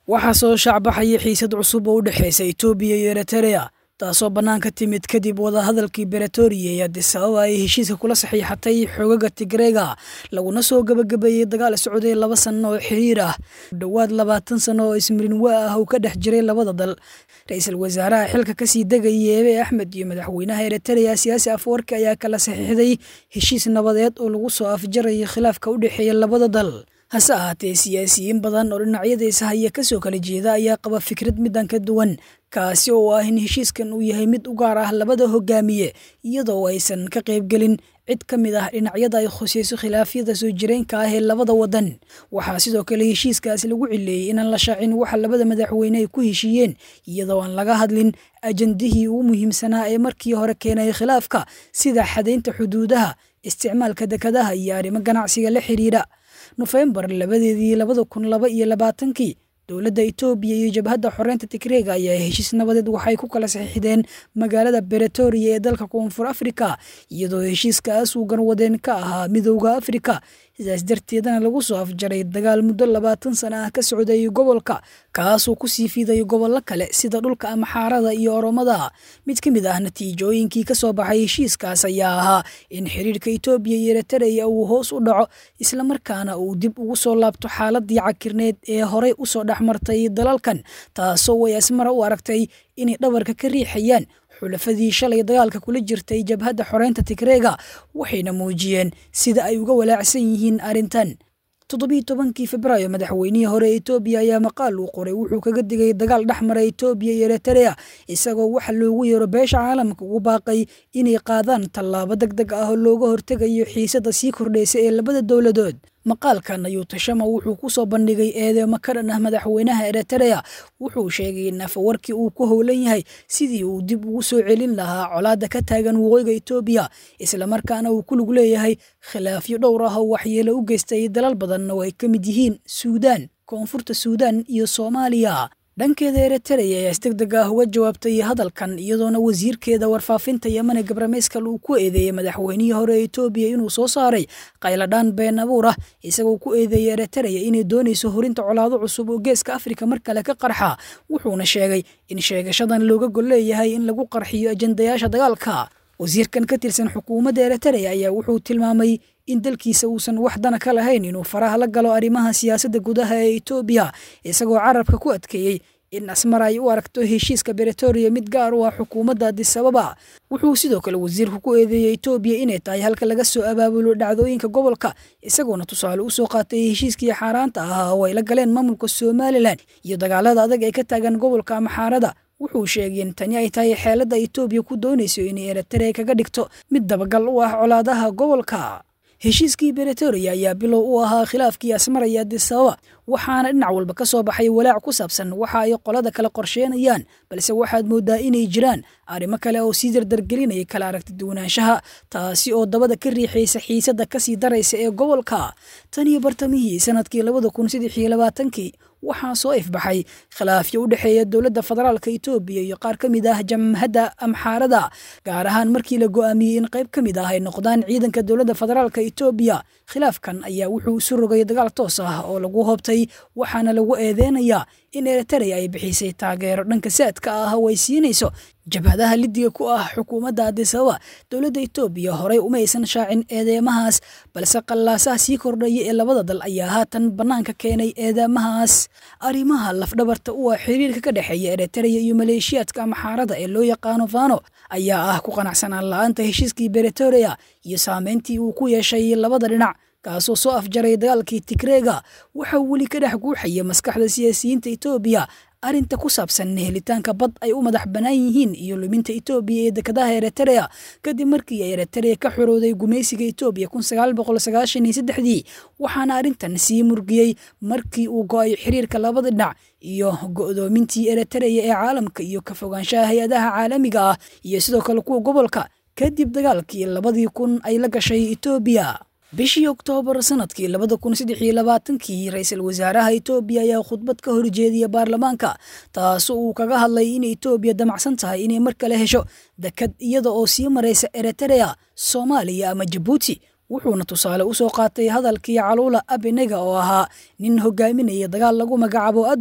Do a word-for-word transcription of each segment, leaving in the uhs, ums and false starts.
waxaa soo shacbaxaya xiisad cusub oo u dhexeysa Itoobiya iyo Eritrea taasoo banaanka timid kadib wada hadalkii Pretoria ee Addis Ababa ay heshiiska kula saxiixatay xogaga Tigreega laguna soo gabagabeeyay dagaal socday laba sano oo xiriir ah dhawaad labaatan sano oo ismirin waa ah oo ka dhex jiray labada dal. Ra'iisul Wasaaraha xilka ka sii degayay Abiy Ahmed iyo madaxweynaha Eritrea Siyaasi Afwerki ayaa kala saxiixday heshiis nabadeed oo lagu soo afjaray khilaafka u dhexeeya labada dal. hase ahaatee siyaasiyiin badan oo dhinacyadiisa haya ka soo kala jeeda ayaa qaba fikrad midan ka duwan kaasi oo ah in heshiiskan uu yahay mid u gaar ah labada hogaamiye iyadoo aysan ka qaybgelin cid ka mid ah dhinacyada ay khusayso khilaafyada soo jireenka ah ee labada wadan. waxaa sidoo kale heshiiskaasi lagu cileeyay inaan la shaacin waxa labada madaxweyne ay ku heshiiyeen iyadoo aan laga hadlin ajandihii ugu muhiimsanaa ee markii hore keenay khilaafka sida xadaynta xuduudaha, isticmaalka dekadaha iyo arrimo ganacsiga la xiriira. November labadeedii labada kun laba iyo labaatankii dowladda Itoobiya iyo jabhadda xoreynta Tigreega ayaa heshiis nabadeed waxay ku kala saxiixdeen magaalada Pretoria ee dalka Koonfur Afrika iyadoo heshiiskaas uu garwadeen ka ahaa Midowga Afrika. sidaas darteedna lagu soo afjaray dagaal muddo labaatan sano ah ka socday gobolka kaasoo ku sii fiday gobollo kale sida dhulka Amxaarada iyo Oromada. mid ka mid ah natiijooyinkii ka soo baxay heshiiskaas ayaa ahaa in xiriirka Itoobiya iyo Eritrea uu hoos u dhaco isla markaana uu dib ugu soo laabto xaaladii cakirneed ee horey u soo dhaxmartay dalalkan taasoo way asmara u aragtay inay dhabarka ka riixayaan xulafadii shalay dagaalka kula jirtay jabhadda xoreynta Tigreega waxayna muujiyeen sida ay uga walaacsan yihiin arintan. toddoba iyo tobankii Febraayo madaxweynihii hore ee Itoobiya ayaa maqaal uu qoray wuxuu kaga digay dagaal dhexmara Itoobiya iyo Eritrea isagoo waxa loogu yeero beesha caalamka ugu baaqay inay qaadaan tallaabo degdeg ah oo looga hortagayo xiisadda sii kordhaysa ee labada dowladood. maqaalkan ayuu Tashama wuxuu ku soo bandhigay eedeymo ka dhan ah madaxweynaha Eritrea wuxuu sheegay in Afwerki uu ku howlan yahay sidii uu dib ugu soo celin lahaa colaadda ka taagan waqooyiga Itoobiya isla markaana uu ku lug leeyahay khilaafyo dhowr ah oo waxyeelo u geystay dalal badan oo ay ka mid yihiin Suudaan, Koonfurta Suudaan iyo Soomaaliya. dhankeeda Eritrea ayaa isdegdeg ah uga jawaabtay hadalkan iyadoona wasiirkeeda warfaafinta Yamane Gabrameeskal uu ku eedeeyay madaxweynihii hore ee Itoobiya inuu soo saaray qayladhaan been abuur ah isagoo ku eedeeyay Eritrea inay doonayso horinta colaado cusub oo geeska Afrika mar kale ka qarxa wuxuuna sheegay in sheegashadan looga gol leeyahay in lagu qarxiyo ajandayaasha dagaalka. wasiirkan ka tirsan xukuumadda Eritrea ayaa wuxuu tilmaamay in dalkiisa uusan wax dana ka lahayn inuu faraha la galo arrimaha siyaasadda gudaha ee Itoobiya isagoo carabka ku adkeeyay in Asmara ay u aragto heshiiska Pretoria mid gaar u ah xukuumadda Addis Ababa. wuxuu sidoo kale wasiirku ku eedeeyay Itoobiya inay tahay halka laga soo abaabulo dhacdooyinka gobolka isagoona tusaale u soo qaatay heshiiskii xaaraanta ah oo ay la galeen maamulka Somaliland iyo dagaalada adag ee ka taagan gobolka Amxaarada. wuxuu sheegay in tani ay tahay xeeladda Itoobiya ku doonayso inay Eritrea kaga dhigto mid dabagal u ah colaadaha gobolka. heshiiskii Pretoria ayaa bilow u ahaa khilaafkii Asmara iyo Addis Ababa waxaana dhinac walba ka soo baxay walaac ku saabsan waxa ay qolada kala qorsheynayaan balse waxaad moodaa inay jiraan arrimo kale oo sii dardargelinaya kala aragti duwanaanshaha taasi oo dabada ka riixaysa xiisadda ka sii daraysa ee gobolka. tan iyo bartamihii sanadkii labada kun saddex iyo labaatankii waxaa soo ifbaxay khilaafyo u dhexeeya dowladda federaalka Itoobiya iyo qaar ka mid ah jamhadda Amxaarada gaar ahaan markii la go'aamiyay in qayb ka mid ah ay noqdaan ciidanka dowladda federaalka Itoobiya. khilaafkan ayaa wuxuu isu rogay dagaal toos ah oo lagu hoobtay waxaana lagu eedeynayaa in Eritrea ay bixisay taageero dhanka saadka ah oo ay siinayso jabhadaha lidiga ku ah xukuumadda Addis Ababa. dowladda Itoobiya horey uma aysan shaacin eedeymahaas balse qallaasaha sii kordhaya ee labada dal ayaa haatan banaanka keenay eedeymahaas. arrimaha lafdhabarta u ah xiriirka ka dhexeeya Eritrea iyo maleeshiyaadka Amxaarada ee loo yaqaano Fano ayaa ah ku qanacsanaan la'aanta heshiiskii Pretoria iyo saameyntii uu ku yeeshay labada dhinac kaasoo soo afjaray dagaalkii Tigreega. waxa weli ka dhex guuxaya maskaxda siyaasiyiinta Itoobiya arinta ku saabsan helitaanka bad ay u madax banaan yihiin iyo luminta Itoobiya ee dekadaha Eritrea kadib markii ay Eritrea ka xorowday gumaysiga Itoobiya kun sagaal boqol sagaashan iyo saddex waxaana arintan sii murgiyay markii uu go'ay xiriirka labada dhinac iyo go'doomintii Eritrea ee caalamka iyo ka fogaanshaha hay'adaha caalamiga ah iyo sidoo kale kuwa gobolka kadib dagaalkii labadii kun ay la gashay Itoobiya. bishii Oktoobar sanadkii labada kun saddex iyo labaatankii ra'iisul wasaaraha Itoobiya ayaa khudbad ka horjeediyay baarlamaanka taasoo uu kaga hadlay in Itoobiya damacsan tahay inay mar kale hesho dekad iyada oo sii maraysa Eritrea, Soomaaliya ama Djibouti. wuxuuna tusaale u soo qaatay hadalkii Caluula Abinega oo ahaa nin hogaaminaya dagaal lagu magacaabo Adwa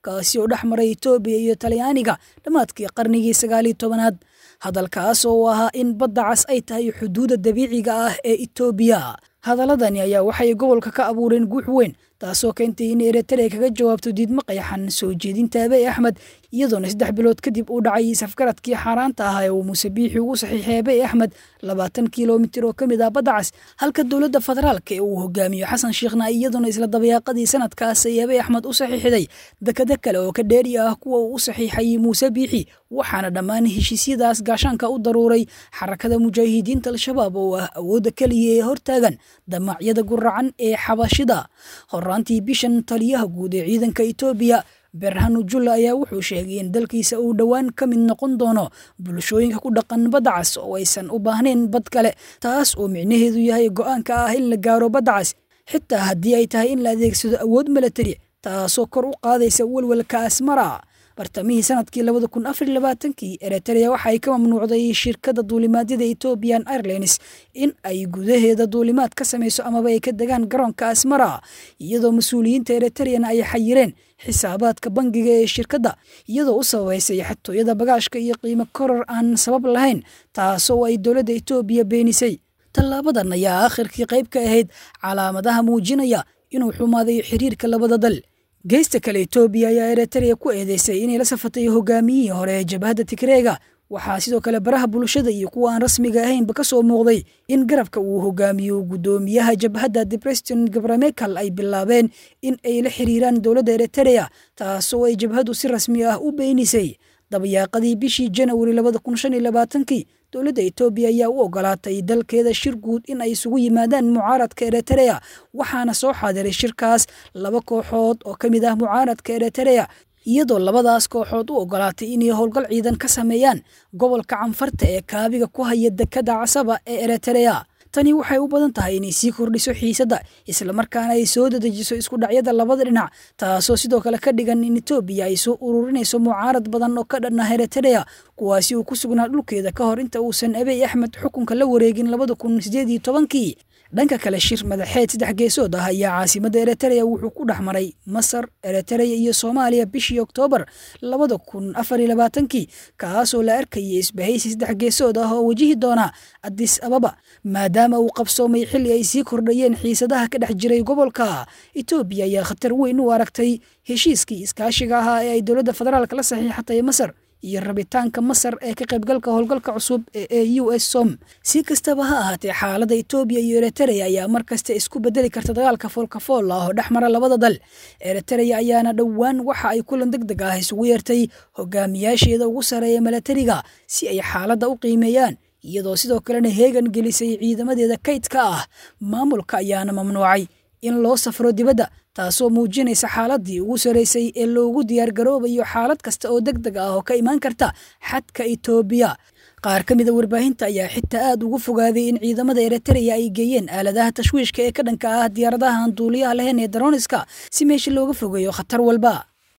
kaasi oo dhex maray Itoobiya iyo Talyaaniga dhammaadkii qarnigii sagaal iyo tobanaad hadalkaas oo ahaa in badda cas ay tahay xuduudda dabiiciga ah ee Itoobiya hadaladani ayaa waxay gobolka ka abuureen guux weyn taasoo keentay in Eritrea kaga jawaabto diidmo qayaxan soo jeedinta Abiy Ahmed iyadoona saddex bilood kadib uu dhacay safgaradkii xaaraanta ahaa ee uu Muuse Biixi ugu saxiixay Abiy Ahmed labaatan kiiloomitir oo kamid ah badda cas halka dowladda federaalka ee uu hogaamiyo Xasan Sheekhna iyadoona isla dabayaaqadii sanadkaas ay Abiy Ahmed u saxiixday dekada kale oo ka dheeri ah kuwa uu saxiixay Muuse Biixi waxaana dhammaan heshiisyadaas gaashaanka u daruuray xarakada mujaahidiinta al-shabaab oo ah awoodda kaliya ee hortaagan damacyada guracan ee xabashida horaantii bishan taliyaha guud ee ciidanka Itoobiya Berhanu Jula ayaa wuxuu sheegay in dalkiisa uu dhawaan ka mid noqon doono bulshooyinka ku dhaqan badda cas oo aysan u baahnayn bad kale taas oo micnaheedu yahay go'aanka ah in la gaaro badda cas xitaa haddii ay tahay in la adeegsado awood military taasoo kor u qaadaysa walwalka Asmara bartamihii sanadkii labada kun afar iyo labaatankii Eritrea waxa ay ka mamnuucday shirkadda duulimaadyada Ethiopian Airlines in ay gudaheeda duulimaad ka samayso amaba ay ka degaan garoonka Asmara iyadoo mas'uuliyiinta Eritrean ay xayireen xisaabaadka bangiga ee shirkadda iyadoo u sababaysay xatooyada bagaashka iyo qiimo koror aan sabab lahayn taasoo ay dowladda Itoobiya beenisay tallaabadan ayaa aakhirkii qayb ka ahayd calaamadaha muujinaya inuu xumaaday xiriirka labada dal geesta kale Itoobiya ayaa Eritrea ku eedeysay inay la safatay hogaamiyihii hore ee jabhadda Tigreega waxaa sidoo kale baraha bulshada iyo kuwa aan rasmiga ahaynba ka soo muuqday in garabka uu hogaamiyo gudoomiyaha jabhadda Debretsion Gebremichael ay bilaabeen in ay la xiriiraan dowladda Eritrea taasoo ay jabhaddu si rasmi ah u beenisay dabayaaqadii bishii January labada kun shan iyo labaatankii dowladda Itoobiya ayaa u ogolaatay dalkeeda shir guud in ay isugu yimaadaan mucaaradka Eritrea waxaana soo xaadiray shirkaas laba kooxood oo kamid ah mucaaradka Eritrea iyadoo labadaas kooxood u ogolaatay inay howlgal ciidan ka sameeyaan gobolka Canfarta ee kaabiga ku haya dekada Casaba ee Eritrea tani waxay u badan tahay inay sii kordhiso xiisadda isla markaana ay soo dedejiso isku dhacyada labada dhinac taasoo sidoo kale ka dhigan in Itoobiya ay soo ururinayso mucaarad badan oo ka dhan ah Eritrea kuwaasi uu ku sugnaa dhulkeeda ka hor inta uusan Abiy Ahmed xukunka la wareegin labada kun sideed iyo tobankii dhanka kale shir madaxeed saddex geesood ah ayaa caasimadda Eritrea wuxuu ku dhaxmaray Masar Eritrea iyo Soomaaliya bishii Oktoobar labada kun afar iyo labaatankii kaasoo la arkayay isbahaysi saddex geesood ah oo wajihi doona Addis Ababa maadaama uu qabsoomay xilli ay sii kordhayeen xiisadaha ka dhex jiray gobolka Itoobiya ayaa khatar weyn u aragtay heshiiskii iskaashiga ahaa ee ay dowladda federaalka la saxiixatay Masar iyo rabitaanka Masar ee ka qaybgalka howlgalka cusub ee U S SOM si kastaba ha ahaatee xaaladda Itoobiya iyo Eritrea ayaa markasta isku bedeli karta dagaalka foolka fool ah oo dhexmara labada dal Eritrea ayaana dhowaan waxa ay kulan degdeg ah isugu yeertay hogaamiyaasheeda ugu sareeya militariga si ay xaaladda u qiimeeyaan iyadoo sidoo kalena heegan gelisay ciidamadeeda kaydka ah maamulka ayaana mamnuucay in loo safro dibadda taasoo muujinaysa xaaladii ugu sareysay ee loogu diyaar garoobayo xaalad kasta oo degdeg ah oo ka imaan karta xadka Itoobiya qaar kamid ah warbaahinta ayaa xitaa aad ugu fogaaday in ciidamada Eritrea ay geeyeen aaladaha tashwiishka ee ka dhanka ah diyaaradaha aan duuliyaha lahayn ee droniska si meesha looga fogeeyo khatar walba